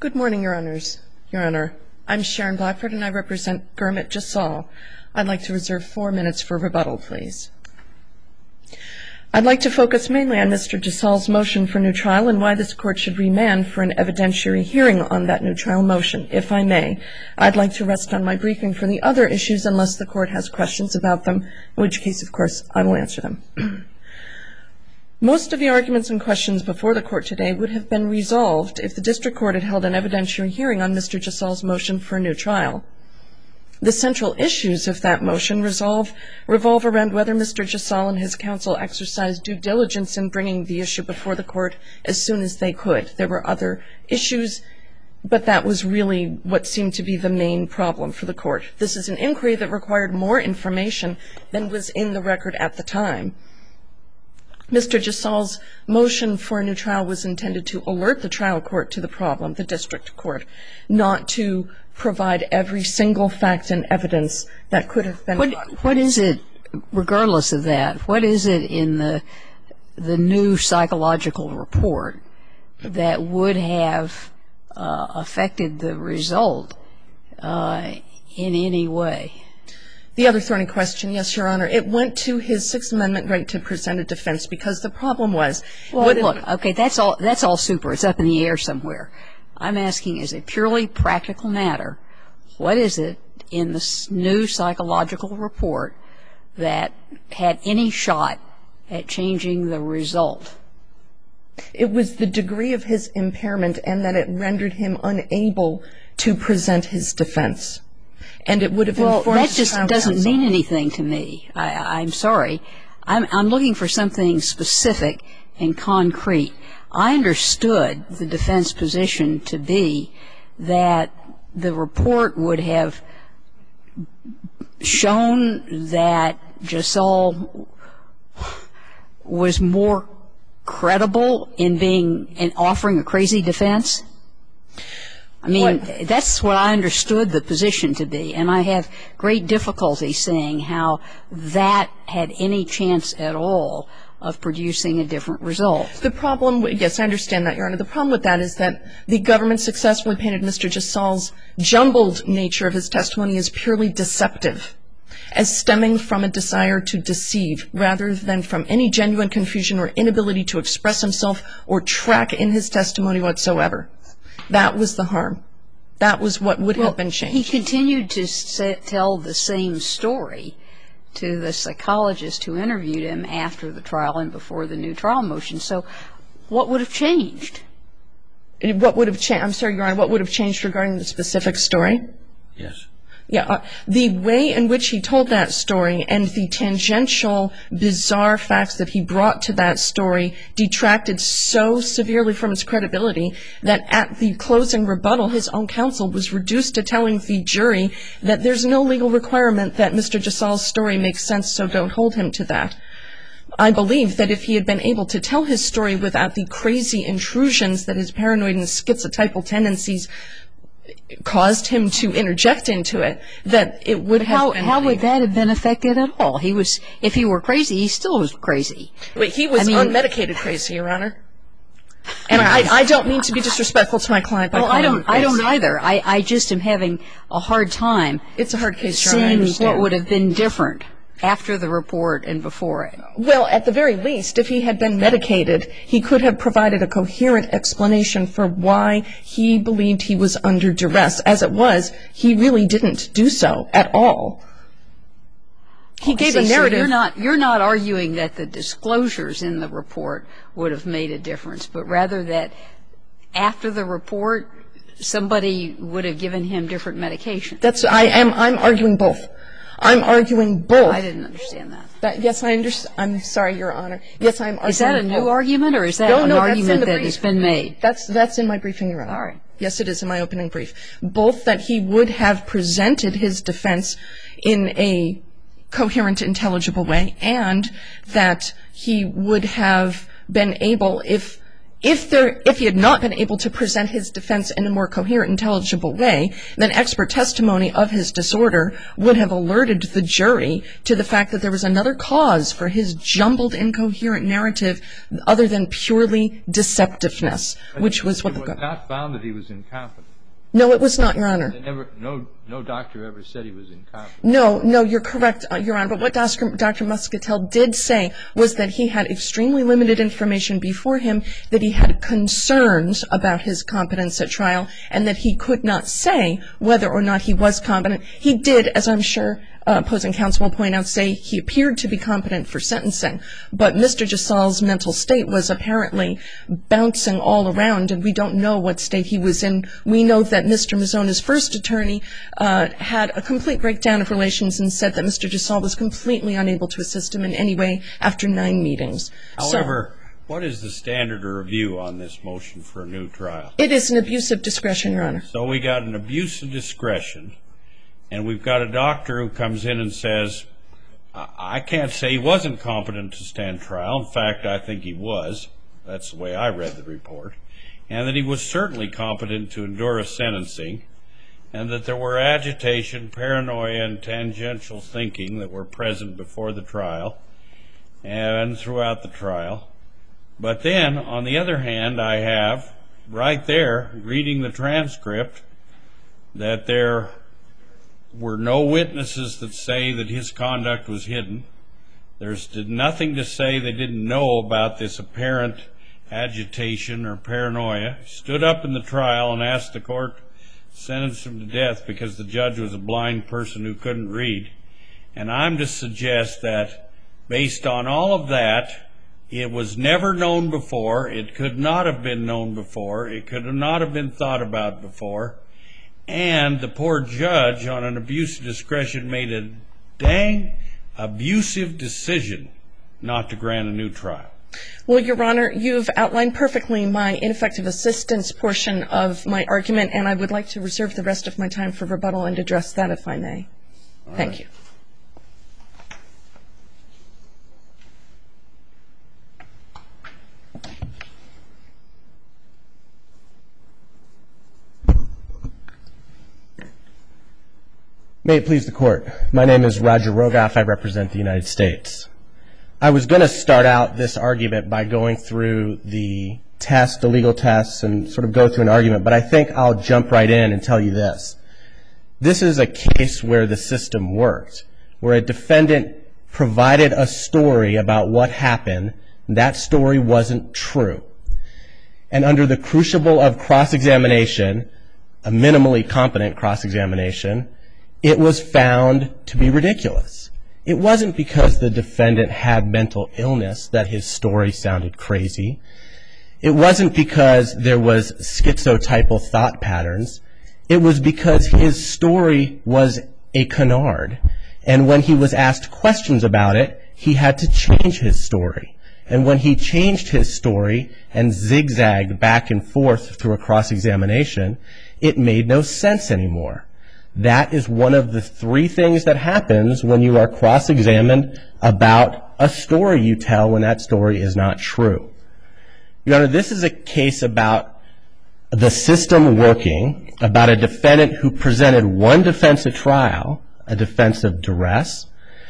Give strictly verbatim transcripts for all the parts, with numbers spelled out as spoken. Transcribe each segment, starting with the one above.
Good morning, Your Honors. Your Honor, I'm Sharon Blackford and I represent Gurmit Jasal. I'd like to reserve four minutes for rebuttal, please. I'd like to focus mainly on Mister Jasal's motion for new trial and why this court should remand for an evidentiary hearing on that new trial motion, if I may. I'd like to rest on my briefing for the other issues unless the court has questions about them, in which case, of course, I will answer them. Most of the arguments and questions before the court today would have been resolved if the district court had held an evidentiary hearing on Mister Jasal's motion for a new trial. The central issues of that motion resolve, revolve around whether Mister Jasal and his counsel exercised due diligence in bringing the issue before the court as soon as they could. There were other issues, but that was really what seemed to be the main problem for the court. This is an inquiry that required more information than was in the record at the time. Mister Jasal's motion for a new trial was intended to alert the trial court to the problem, the district court, not to provide every single fact and evidence that could have been. What, what is it, regardless of that, what is it in the the new psychological report that would have uh, affected the result uh, in any way? The other thorny question, yes, Your Honor, it went to his Sixth Amendment right to present a defense because the problem was. Well, look, it, okay, that's all. That's all super. It's up in the air somewhere. I'm asking, as a purely practical matter, what is it in the new psychological report that had any shot at changing the result? It was the degree of his impairment and that it rendered him unable to present his defense. And it would have well, informed that just doesn't counsel. mean anything to me. I, I'm sorry. I'm, I'm looking for something specific and concrete. I understood the defense position to be that the report would have shown that Jasal was more credible in being in offering a crazy defense. I mean, what? That's what I understood the position to be, and I have great difficulty seeing how that had any chance at all of producing a different result. The problem, yes, I understand that, Your Honor. The problem with that is that the government successfully painted Mister Jasal's jumbled nature of his testimony as purely deceptive, as stemming from a desire to deceive, rather than from any genuine confusion or inability to express himself or track in his testimony whatsoever. That was the harm. That was what would well, have been changed. He continued to say, tell the same story to the psychologist who interviewed him after the trial and before the new trial motion. So what would have changed? What would have changed? I'm sorry, Your Honor, what would have changed regarding the specific story? Yes. Yeah, uh, the way in which he told that story and the tangential, bizarre facts that he brought to that story detracted so severely from his credibility that at the closing rebuttal, his own counsel was reduced to telling the jury that there's no legal requirement that Mister Jasal's story makes sense, so don't hold him to that. I believe that if he had been able to tell his story without the crazy intrusions that his paranoid and schizotypal tendencies caused him to interject into it, that it would have how, been. How would that have been affected at all? He was, if he were crazy, he still was crazy. Wait, he was I mean, unmedicated crazy, Your Honor. And I, I don't mean to be disrespectful to my client by well, calling I don't, him crazy. I don't either. I, I just am having a hard time. It's a hard case, Your Honor, I understand. Seeing what would have been different after the report and before it. Well, at the very least, if he had been medicated, he could have provided a coherent explanation for why he believed he was under duress. As it was, he really didn't do so at all. He oh, gave see, a narrative. So you're not, you're not arguing that the disclosures in the report would have made a difference, but rather that after the report, somebody would have given him different medication. That's, I am, I'm arguing both. I'm arguing both. I didn't understand that. that yes, I understand. I'm sorry, Your Honor. Yes, I'm arguing Is that a both. new argument, or is that no, an no, argument that brief. has been made? That's, that's in my briefing, Your Honor. All right. Yes, it is in my opening brief. Both that he would have presented his defense in a coherent, intelligible way, and that he would have been able, if If there, if he had not been able to present his defense in a more coherent, intelligible way, then expert testimony of his disorder would have alerted the jury to the fact that there was another cause for his jumbled, incoherent narrative other than purely deceptiveness, but which was what it the... was not found that he was incompetent. No, it was not, Your Honor. They never, no, no doctor ever said he was incompetent. No, no, you're correct, uh, Your Honor. But what Doctor Doctor Muscatel did say was that he had extremely limited information before him, that he had concerns about his competence at trial, and that he could not say whether or not he was competent. He did, as I'm sure uh, opposing counsel will point out, say he appeared to be competent for sentencing. But Mister Gisal's mental state was apparently bouncing all around, and we don't know what state he was in. We know that Mister Mazzona's first attorney uh, had a complete breakdown of relations and said that Mister Gisal was completely unable to assist him in any way after nine meetings. However, so, what is the standard of review on this motion for a new trial? It is an abuse of discretion, Your Honor. So we got an abuse of discretion, and we've got a doctor who comes in and says, I can't say he wasn't competent to stand trial. In fact, I think he was. That's the way I read the report. And that he was certainly competent to endure a sentencing, and that there were agitation, paranoia, and tangential thinking that were present before the trial and throughout the trial. But then, on the other hand, I have, right there, reading the transcript, that there were no witnesses that say that his conduct was hidden. There's nothing to say they didn't know about this apparent agitation or paranoia. He stood up in the trial and asked the court to sentence him to death because the judge was a blind person who couldn't read. And I'm to suggest that, based on all of that, it was never known before, it could not have been known before, it could not have been thought about before, and the poor judge, on an abuse of discretion, made a dang abusive decision not to grant a new trial. Well, Your Honor, you've outlined perfectly my ineffective assistance portion of my argument, and I would like to reserve the rest of my time for rebuttal and address that, if I may. All Thank right. you. May it please the Court. My name is Roger Rogoff. I represent the United States. I was going to start out this argument by going through the test, the legal tests, and sort of go through an argument, but I think I'll jump right in and tell you this. This is a case where the system worked, where a defendant provided a story about what happened. That story wasn't true. And under the crucible of cross-examination, a minimally competent cross-examination, it was found to be ridiculous. It wasn't because the defendant had mental illness that his story sounded crazy. It wasn't because there was schizotypal thought patterns. It was because his story was a canard. And when he was asked questions about it, he had to change his story. And when he changed his story and zigzagged back and forth through a cross-examination, it made no sense anymore. That is one of the three things that happens when you are cross-examined about a story you tell when that story is not true. Your Honor, this is a case about the system working, about a defendant who presented one defense at trial, a defense of duress.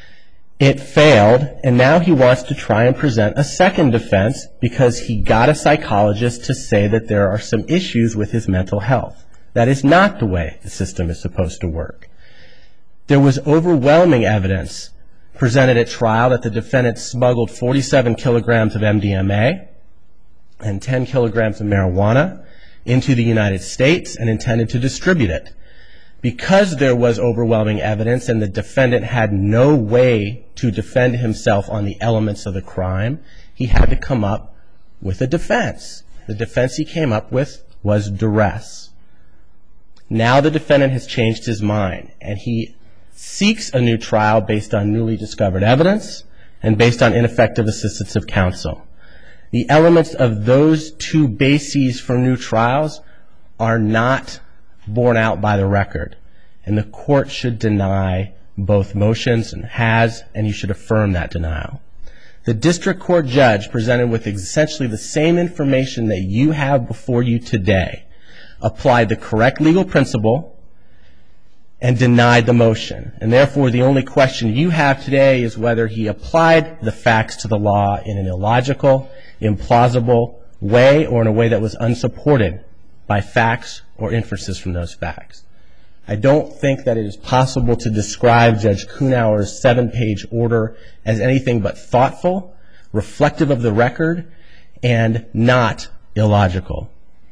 It failed, and now he wants to try and present a second defense because he got a psychologist to say that there are some issues with his mental health. That is not the way the system is supposed to work. There was overwhelming evidence presented at trial that the defendant smuggled forty-seven kilograms of M D M A and ten kilograms of marijuana into the United States and intended to distribute it. Because there was overwhelming evidence and the defendant had no way to defend himself on the elements of the crime, he had to come up with a defense. The defense he came up with was duress. Now the defendant has changed his mind, and he seeks a new trial based on newly discovered evidence and based on ineffective assistance of counsel. The elements of those two bases for new trials are not borne out by the record, and the court should deny both motions and has, and you should affirm that denial. the district court judge, presented with essentially the same information that you have before you today, applied the correct legal principle and denied the motion. And therefore, the only question you have today is whether he applied the facts to the law in an illogical, implausible way, or in a way that was unsupported by facts or inferences from those facts. I don't think that it is possible to describe Judge Kuhnauer's seven-page order as anything but thoughtful, reflective of the record, and not illogical.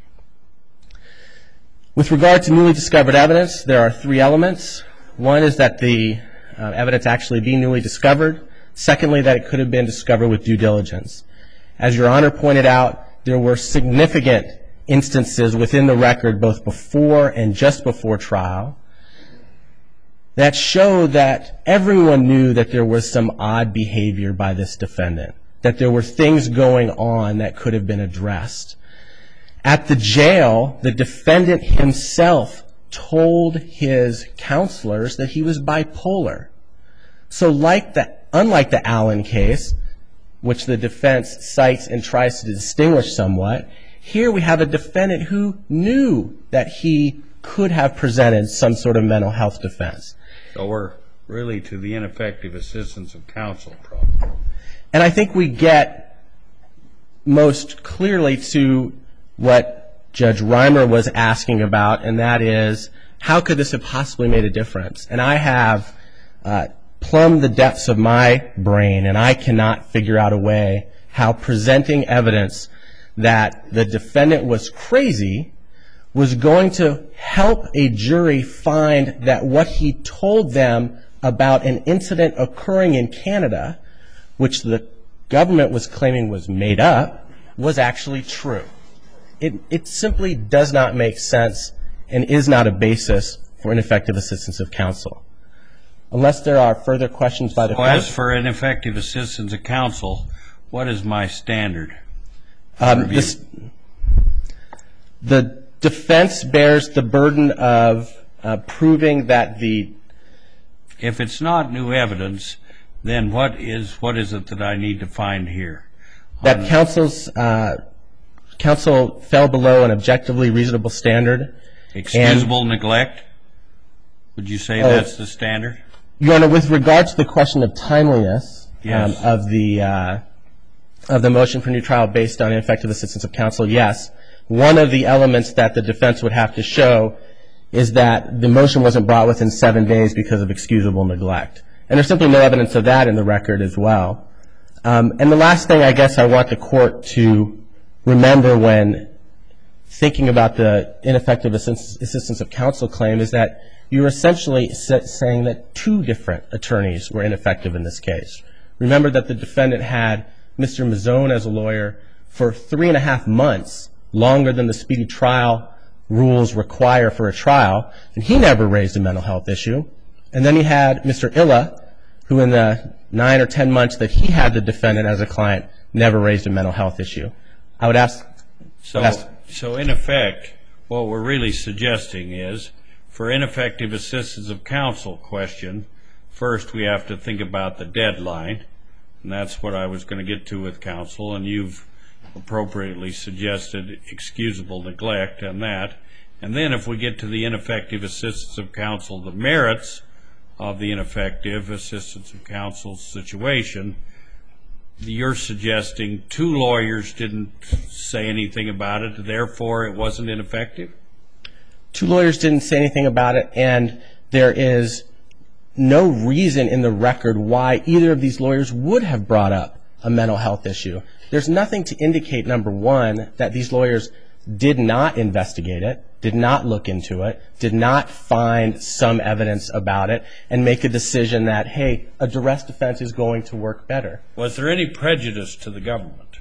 With regard to newly discovered evidence, there are three elements. One is that the uh, evidence actually be newly discovered. Secondly, that it could have been discovered with due diligence. As Your Honor pointed out, there were significant instances within the record, both before and just before trial, that showed that everyone knew that there was some odd behavior by this defendant, that there were things going on that could have been addressed. At the jail, the defendant himself told his counselors that he was bipolar. So like the, unlike the Allen case, which the defense cites and tries to distinguish somewhat, here we have a defendant who knew that he could have presented some sort of mental health defense. So we're really to the ineffective assistance of counsel problem. And I think we get most clearly to what Judge Reimer was asking about, and that is, how could this have possibly made a difference? And I have uh, plumbed the depths of my brain, and I cannot figure out a way how presenting evidence that the defendant was crazy was going to help a jury find that what he told them about an incident occurring in Canada, which the government was claiming was made up, was actually true. It, it simply does not make sense and is not a basis for ineffective assistance of counsel. Unless there are further questions by the court. Well, as for ineffective assistance of counsel, what is my standard? Um, this, the defense bears the burden of uh, proving that the... If it's not new evidence, then what is what is it that I need to find here? That On counsel's, uh, counsel fell below an objectively reasonable standard. Excusable neglect? Would you say Oh. that's the standard? Your Honor, with regard to the question of timeliness Yes. um, of the uh, of the motion for new trial based on ineffective assistance of counsel, yes. One of the elements that the defense would have to show is that the motion wasn't brought within seven days because of excusable neglect. And there's simply no evidence of that in the record as well. Um, and the last thing I guess I want the court to remember when thinking about the ineffective assistance of counsel claim is that you're essentially saying that two different attorneys were ineffective in this case. Remember that the defendant had Mister Mazzone as a lawyer for three and a half months, longer than the speedy trial rules require for a trial, and he never raised a mental health issue. And then he had Mister Illa, who in the nine or ten months that he had the defendant as a client, never raised a mental health issue. I would ask... So, ask, so in effect, what we're really suggesting is, for ineffective assistance of counsel question, first we have to think about the deadline, and that's what I was going to get to with counsel, and you've appropriately suggested excusable neglect and that. And then if we get to the ineffective assistance of counsel, the merits of the ineffective assistance of counsel situation, you're suggesting two lawyers didn't say anything about it, therefore it wasn't ineffective? Two lawyers didn't say anything about it, and there is no reason in the record why either of these lawyers would have brought up a mental health issue. There's nothing to indicate, number one, that these lawyers did not investigate it, did not look into it, did not find some evidence about it, and make a decision that, hey, a duress defense is going to work better. Was there any prejudice to the government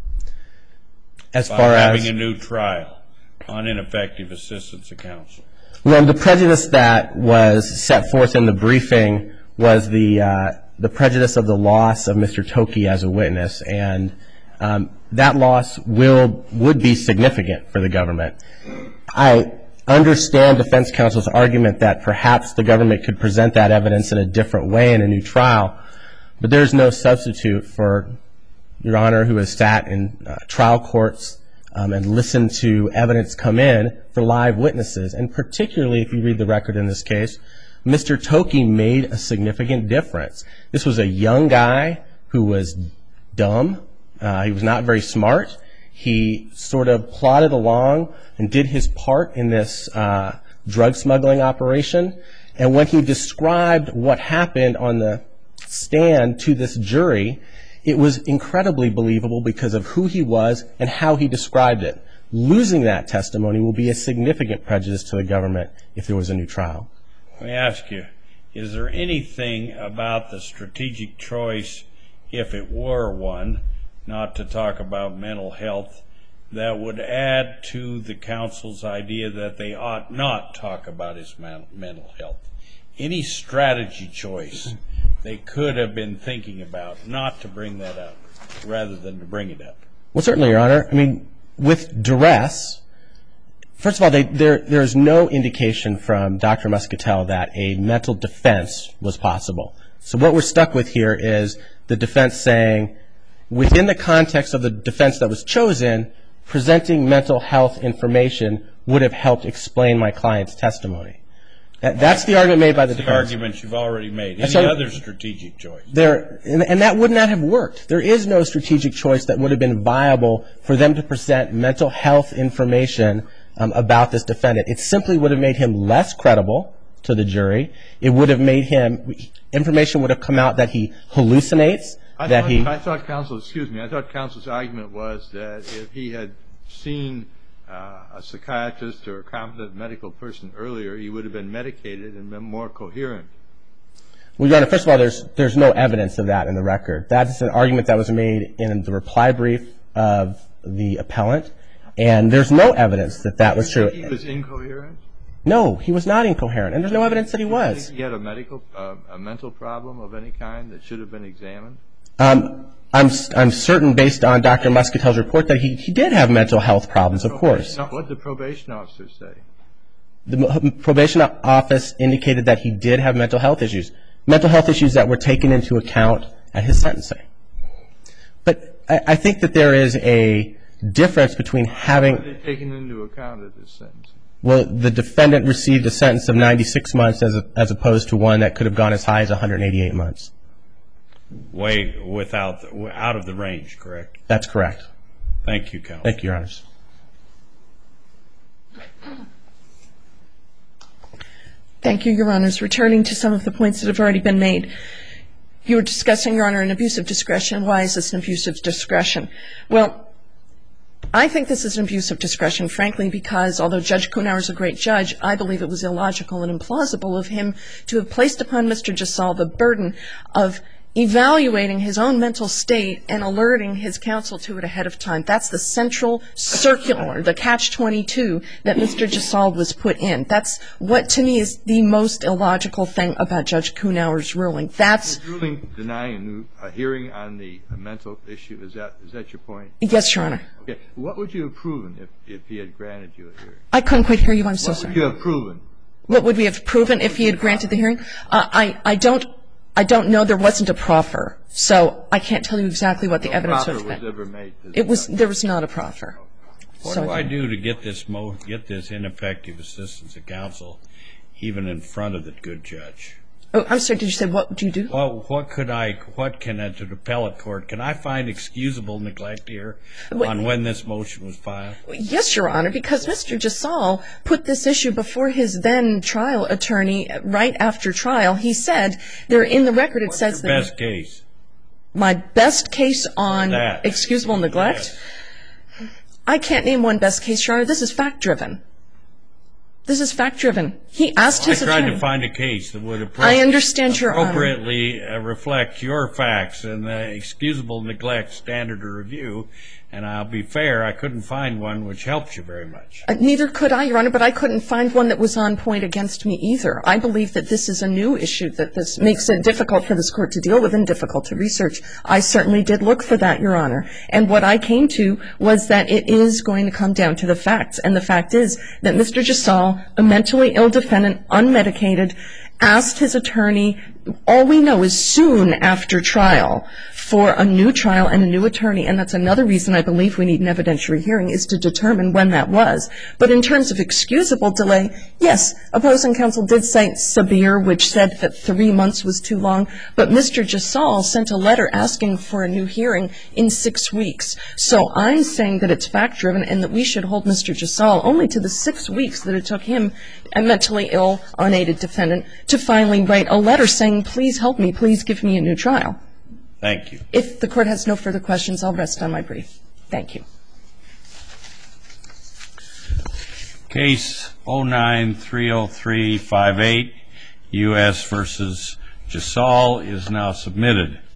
As by far having as a new trial on ineffective assistance of counsel? Well, the prejudice that was set forth in the briefing was the uh, the prejudice of the loss of Mister Toki as a witness, and um, that loss will would be significant for the government. I understand defense counsel's argument that perhaps the government could present that evidence in a different way in a new trial, but there's no substitute for Your Honor, who has sat in uh, trial courts um, and listened to evidence come in for live witnesses, and particularly if you read the record in this case, Mister Toki made a significant difference. This was a young guy who was dumb. Uh, he was not very smart. He sort of plodded along and did his part in this uh, drug smuggling operation. And when he described what happened on the stand to this jury, it was incredibly believable because of who he was and how he described it. Losing that testimony will be a significant prejudice to the government if there was a new trial. Let me ask you, is there anything about the strategic choice, if it were one, not to talk about mental health, that would add to the counsel's idea that they ought not talk about his man- mental health? Any strategy choice they could have been thinking about not to bring that up rather than to bring it up? Well, certainly, Your Honor. I mean, with duress, first of all, they, there, there is no indication from Doctor Muscatel that a mental defense was possible. So what we're stuck with here is the defense saying, within the context of the defense that was chosen, presenting mental health information would have helped explain my client's testimony. That, that's the argument made by the That's defense. the argument you've already made. Any So- other strategic choice? There, and, and that would not have worked. There is no strategic choice that would have been viable for them to present mental health information um, about this defendant. It simply would have made him less credible to the jury. It would have made him, information would have come out that he hallucinates, I that thought, he... I thought counsel, excuse me, I thought counsel's argument was that if he had seen uh, a psychiatrist or a competent medical person earlier, he would have been medicated and been more coherent. Well, Your Honor, first of all, there's there's no evidence of that in the record. That is an argument that was made in the reply brief of the appellant, and there's no evidence that that was true. He was incoherent? No, he was not incoherent, and there's no evidence that he Do you was. think he had a medical, uh, a mental problem of any kind that should have been examined? Um, I'm I'm certain, based on Doctor Muscatel's report, that he, he did have mental health problems, of course. What did the probation officer say? The m- probation office indicated that he did have mental health issues, mental health issues that were taken into account at his sentencing. But I, I think that there is a difference between having... Were they taken into account at this sentencing? Well, the defendant received a sentence of ninety-six months as a, as opposed to one that could have gone as high as one hundred eighty-eight months. Way without, out of the range, correct? That's correct. Thank you, counsel. Thank you, Your Honors. Thank you, Your Honors. Returning to some of the points that have already been made. You were discussing, Your Honor, an abuse of discretion. Why is this an abuse of discretion? Well, I think this is an abuse of discretion, frankly, because although Judge Kuhnauer is a great judge, I believe it was illogical and implausible of him to have placed upon Mister Gisal the burden of evaluating his own mental state and alerting his counsel to it ahead of time. That's the central circular, the catch twenty-two that Mister Gisal was put in. That's what, to me, is the most illogical thing about Judge Kuhnauer's ruling. That's His ruling denying a hearing on the mental issue, is that is that your point? Yes, Your Honor. Okay. What would you have proven if, if he had granted you a hearing? I couldn't quite hear you. I'm so What sorry. would you have proven? What would we have proven if he had granted the hearing? Uh, I, I don't I don't know. There wasn't a proffer, so I can't tell you exactly what the No evidence would proffer have was been. ever made to the It was judge. there was not a proffer. What So- do I do to get this mo- get this ineffective assistance of counsel even in front of the good judge? Oh, I'm sorry. Did you say what would you do? Well, what could I, what can I, to the appellate court, can I find excusable neglect here Wait. on when this motion was filed? Yes, Your Honor, because Mister Gisal put this issue before his then trial attorney right after trial. He said there in the record it What's says your that best case? my best case on That. excusable neglect. Yes. I can't name one best case, Your Honor. This is fact driven. This is fact driven. He asked I his tried attorney. to find a case that would appro- I understand, Your Honor. appropriately uh, reflect your facts and the excusable neglect standard of review, and I'll be fair, I couldn't find one which helps you very much. Uh, Neither could I, Your Honor, but I couldn't find one that was on point against me either. I believe that this is a new issue, that this makes it difficult for this court to deal with and difficult to research. I certainly did look for that, Your Honor. And what I came to was that it is going to come down to the facts. And the fact is that Mister Gisal, a mentally ill defendant, unmedicated, asked his attorney all we know is soon after trial for a new trial and a new attorney, and that's another reason I believe we need an evidentiary hearing, is to determine when that was. But in terms of excusable delay, yes, opposing counsel did cite Sabir, which said that three months was too long, but Mister Jasal sent a letter asking for a new hearing in six weeks. So I'm saying that it's fact-driven and that we should hold Mister Jasal only to the six weeks that it took him, a mentally ill, unaided defendant, to finally write a letter saying, please help me, please give me a new trial. Thank you. If the Court has no further questions, I'll rest on my brief. Thank you. Case oh nine three oh three five eight, U S versus Jasal, is now submitted.